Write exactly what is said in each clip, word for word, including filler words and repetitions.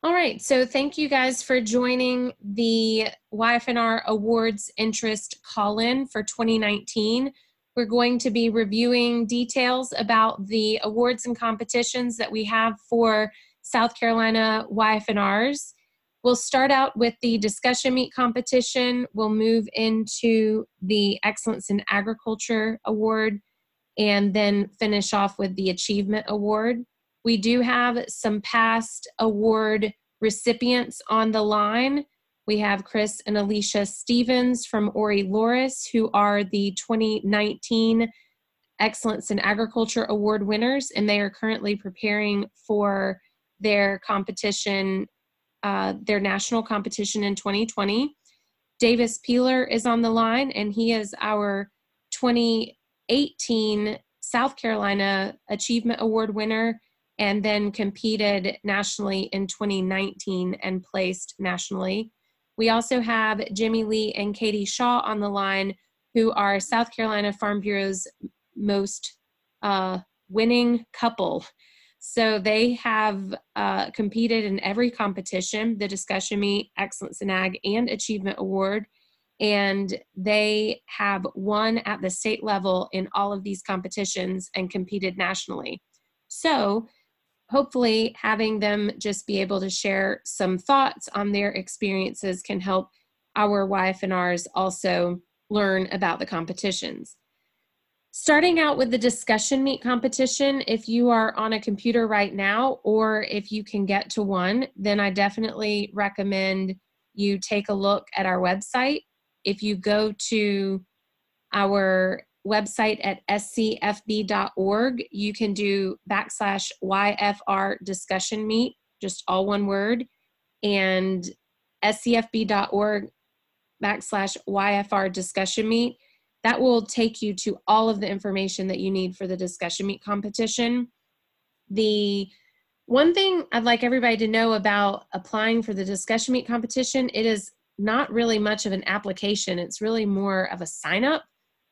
All right, so thank you guys for joining the Y F N R Awards Interest Call-In for twenty nineteen. We're going to be reviewing details about the awards and competitions that we have for South Carolina Y F N Rs. We'll start out with the discussion meet competition. We'll move into the Excellence in Agriculture Award and then finish off with the Achievement Award. We do have some past award recipients on the line. We have Chris and Alicia Stevens from Ori Loris, who are the twenty nineteen Excellence in Agriculture Award winners, and they are currently preparing for their competition, uh, their national competition in twenty twenty. Davis Peeler is on the line, and he is our twenty eighteen South Carolina Achievement Award winner, and then competed nationally in twenty nineteen and placed nationally. We also have Jimmy Lee and Katie Shaw on the line, who are South Carolina Farm Bureau's most uh, winning couple. So they have uh, competed in every competition, the Discussion Meet, Excellence in Ag, and Achievement Award, and they have won at the state level in all of these competitions and competed nationally. So hopefully having them just be able to share some thoughts on their experiences can help our Y F N Rs also learn about the competitions. Starting out with the discussion meet competition, if you are on a computer right now, or if you can get to one, then I definitely recommend you take a look at our website. If you go to our website at s c f b dot org, you can do backslash Y F R discussion meet, just all one word, and s c f b dot org backslash Y F R discussion meet. That will take you to all of the information that you need for the discussion meet competition. The one thing I'd like everybody to know about applying for the discussion meet competition, it is not really much of an application. It's really more of a sign up.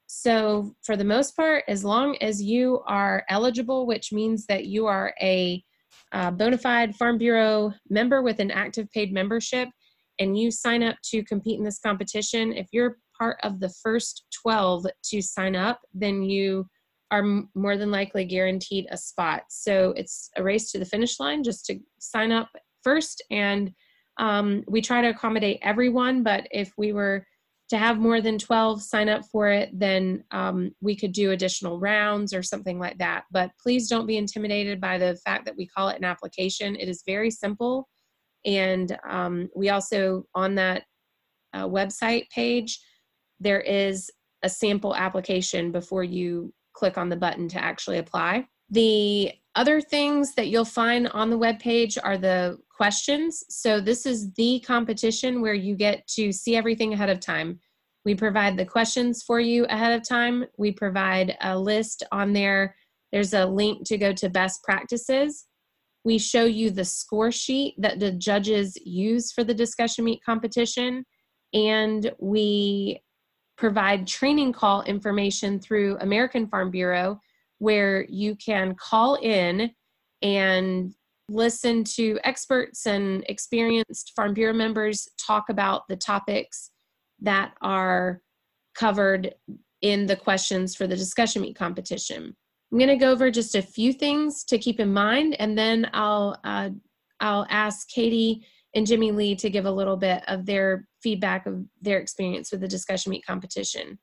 So for the most part, as long as you are eligible, which means that you are a uh, bona fide Farm Bureau member with an active paid membership, and you sign up to compete in this competition, if you're part of the first twelve to sign up, then you are more than likely guaranteed a spot. So it's a race to the finish line just to sign up first. And um, we try to accommodate everyone, but if we were to have more than twelve sign up for it, then um, we could do additional rounds or something like that. But please don't be intimidated by the fact that we call it an application. It is very simple. And um, we also, on that uh, website page, there is a sample application before you click on the button to actually apply. The other things that you'll find on the webpage are the questions. So this is the competition where you get to see everything ahead of time. We provide the questions for you ahead of time. We provide a list on there. There's a link to go to best practices. We show you the score sheet that the judges use for the discussion meet competition. And we provide training call information through American Farm Bureau, where you can call in and listen to experts and experienced Farm Bureau members talk about the topics that are covered in the questions for the discussion meet competition. I'm going to go over just a few things to keep in mind, and then I'll uh, I'll ask Katie and Jimmy Lee to give a little bit of their feedback of their experience with the discussion meet competition.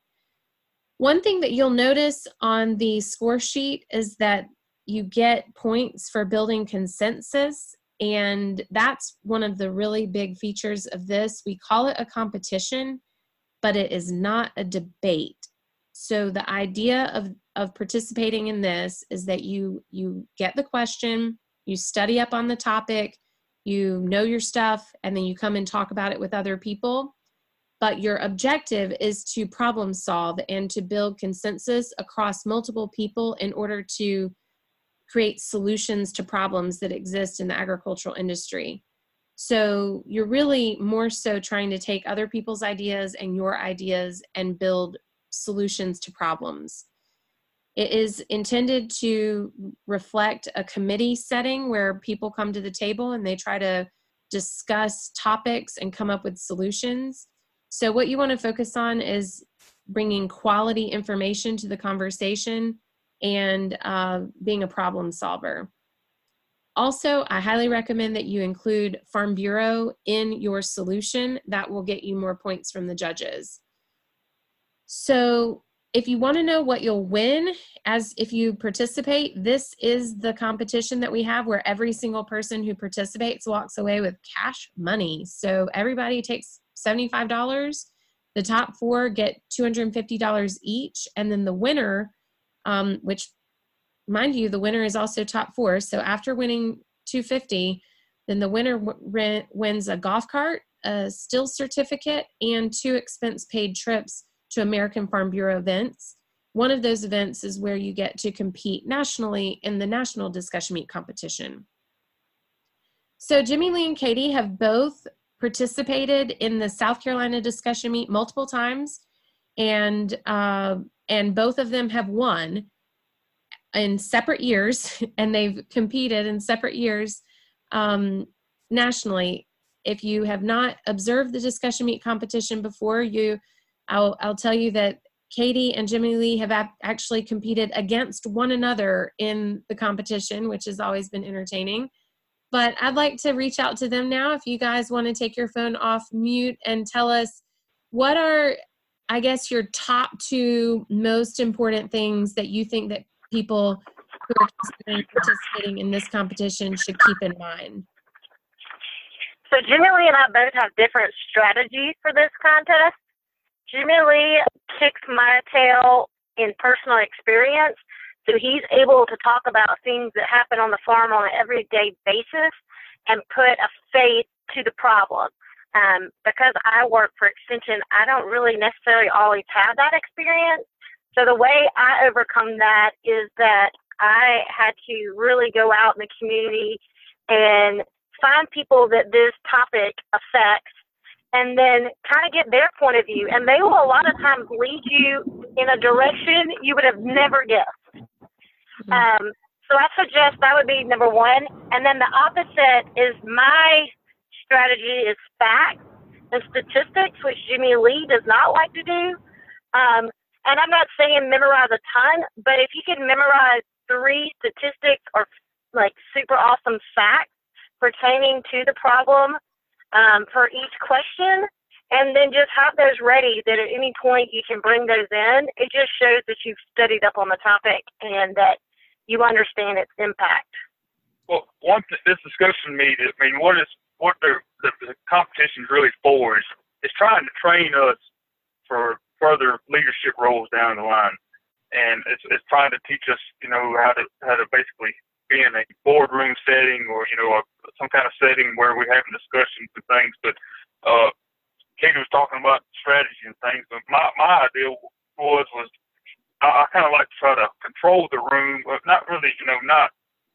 One thing that you'll notice on the score sheet is that you get points for building consensus, and that's one of the really big features of this. We call it a competition, but it is not a debate. So the idea of, of participating in this is that you, you get the question, you study up on the topic, you know your stuff, and then you come and talk about it with other people. But your objective is to problem solve and to build consensus across multiple people in order to create solutions to problems that exist in the agricultural industry. So you're really more so trying to take other people's ideas and your ideas and build solutions to problems. It is intended to reflect a committee setting where people come to the table and they try to discuss topics and come up with solutions. So what you want to focus on is bringing quality information to the conversation and uh, being a problem solver. Also, I highly recommend that you include Farm Bureau in your solution. That will get you more points from the judges. So if you want to know what you'll win as if you participate, this is the competition that we have where every single person who participates walks away with cash money. So everybody takes seventy-five dollars. The top four get two hundred fifty dollars each. And then the winner, um, which mind you, the winner is also top four. So after winning two hundred fifty dollars, then the winner w- wins a golf cart, a still certificate, and two expense paid trips to American Farm Bureau events. One of those events is where you get to compete nationally in the National Discussion Meet competition. So Jimmy Lee and Katie have both participated in the South Carolina Discussion Meet multiple times, and uh, and both of them have won in separate years, and they've competed in separate years um, nationally. If you have not observed the Discussion Meet competition before, you, I'll, I'll tell you that Katie and Jimmy Lee have actually competed against one another in the competition, which has always been entertaining. But I'd like to reach out to them now. If you guys want to take your phone off mute and tell us what are, I guess, your top two most important things that you think that people who are considering participating in this competition should keep in mind. So Jimmy Lee and I both have different strategies for this contest. Jimmy Lee kicks my tail in personal experience, so he's able to talk about things that happen on the farm on an everyday basis and put a face to the problem. Um, because I work for Extension, I don't really necessarily always have that experience. So the way I overcome that is that I had to really go out in the community and find people that this topic affects and then kind of get their point of view. And they will a lot of times lead you in a direction you would have never guessed. Mm-hmm. Um, so I suggest that would be number one. And then the opposite is my strategy is facts and statistics, which Jimmy Lee does not like to do. Um, And I'm not saying memorize a ton, but if you can memorize three statistics or like super awesome facts pertaining to the problem um, for each question, and then just have those ready that at any point you can bring those in, it just shows that you've studied up on the topic and that you understand its impact. Well, one th- this discussion meet, I mean, what is what the, the, the competition is really for is, is trying to train us for further leadership roles down the line, and it's it's trying to teach us, you know, how to how to basically be in a boardroom setting or you know a, some kind of setting where we're having discussions and things. But uh, Katie was talking about strategy and things, but my my idea was was I, I kind of like to try to control the room, but not really, you know, not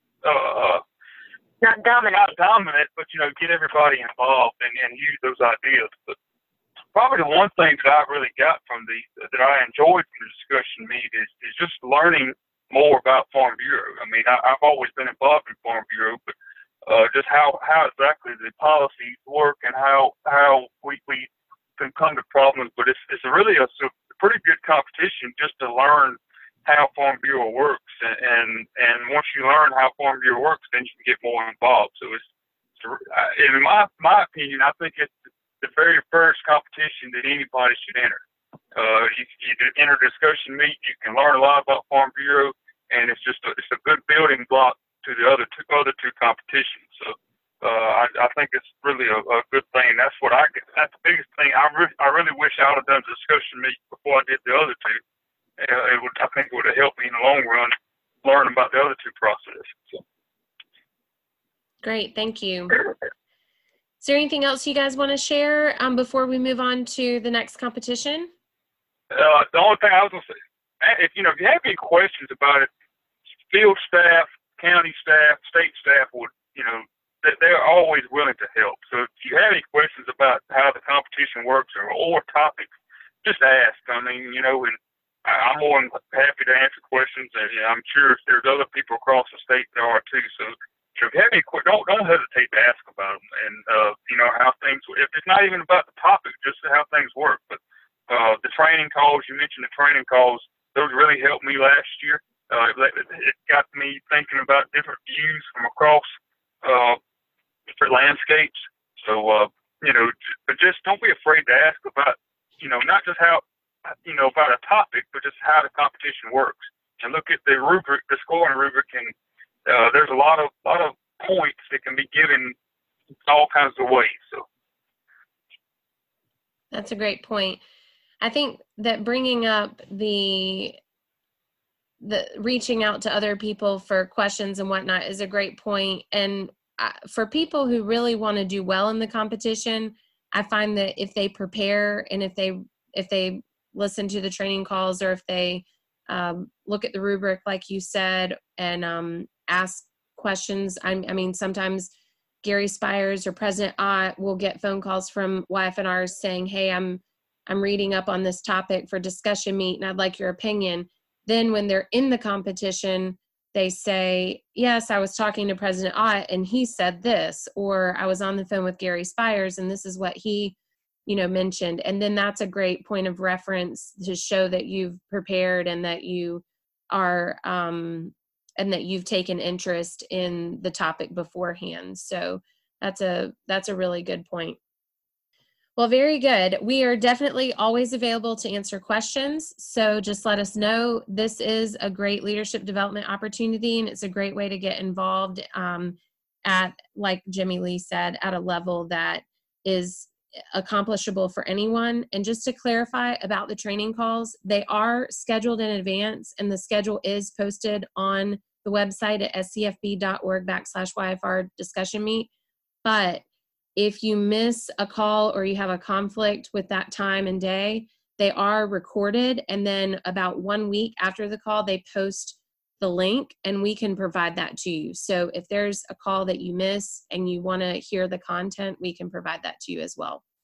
uh, not dominant, not dominant, but you know, get everybody involved and, and use those ideas. But probably the one thing that I really got from the that I enjoyed from the discussion meet is, is just learning more about Farm Bureau. I mean, I, I've always been involved in Farm Bureau, but uh, just how, how exactly the policies work and how how we, we can come to problems. But it's it's really a, a pretty good competition just to learn how Farm Bureau works, and, and and once you learn how Farm Bureau works, then you can get more involved. So it's, it's in my my opinion, I think it's the very first competition that anybody should enter. Uh, you, you enter discussion meet, you can learn a lot about Farm Bureau, and it's just a, it's a good building block to the other two other two competitions. So uh, I, I think it's really a, a good thing. That's what I get. That's the biggest thing. I really I really wish I would have done the discussion meet before I did the other two. Uh, it would I think it would have helped me in the long run learn about the other two processes. So. Great, thank you. Is there anything else you guys want to share um, before we move on to the next competition? Uh, the only thing I was going to say, if you know, if you have any questions about it, field staff, county staff, state staff would, you know, they're always willing to help. So if you have any questions about how the competition works or, or topics, just ask. I mean, you know, and I'm more than happy to answer questions, and you know, I'm sure there's other people across the state that are too. So if you have any, que- don't don't hesitate to ask about them, and uh, you know how things. If it's not even about the topic, just how things work. But uh, the training calls, you mentioned the training calls; those really helped me last year. Uh, it, it got me thinking about different views from across uh, different landscapes. So uh, you know, but just don't be afraid to ask about, you know, not just how, you know, about a topic, but just how the competition works. And look at the rubric, the scoring rubric, and uh, there's a lot of lot of points that can be given all kinds of ways. So that's a great point. I think that bringing up the the reaching out to other people for questions and whatnot is a great point. And uh, for people who really want to do well in the competition, I find that if they prepare and if they if they listen to the training calls, or if they um, look at the rubric, like you said, and um, ask questions. I, I mean, sometimes Gary Spires or President Ott will get phone calls from Y F N Rs saying, hey, I'm I'm reading up on this topic for discussion meet and I'd like your opinion. Then when they're in the competition, they say, yes, I was talking to President Ott and he said this, or I was on the phone with Gary Spires and this is what he, you know, mentioned. And then that's a great point of reference to show that you've prepared and that you are, um, and that you've taken interest in the topic beforehand. So that's a, that's a really good point. Well, very good. We are definitely always available to answer questions. So just let us know. This is a great leadership development opportunity, and it's a great way to get involved um, at, like Jimmy Lee said, at a level that is accomplishable for anyone. And just to clarify about the training calls, they are scheduled in advance, and the schedule is posted on the website at s c f b dot org backslash Y F R discussion meet. But if you miss a call or you have a conflict with that time and day, they are recorded. And then about one week after the call, they post the link and we can provide that to you. So if there's a call that you miss and you want to hear the content, we can provide that to you as well.